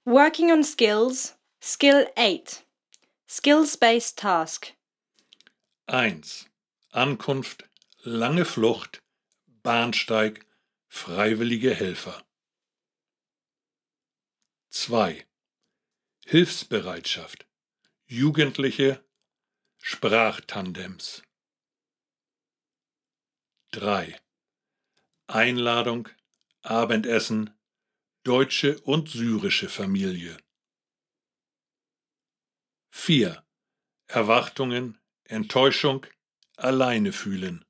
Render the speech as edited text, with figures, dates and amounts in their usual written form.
Working on skills, Skill 8. Skills-based task. 1. Ankunft, lange Flucht, Bahnsteig, freiwillige Helfer. 2. Hilfsbereitschaft, Jugendliche, Sprachtandems. 3. Einladung, Abendessen, deutsche und syrische Familie. 4. Erwartungen, Enttäuschung, alleine fühlen.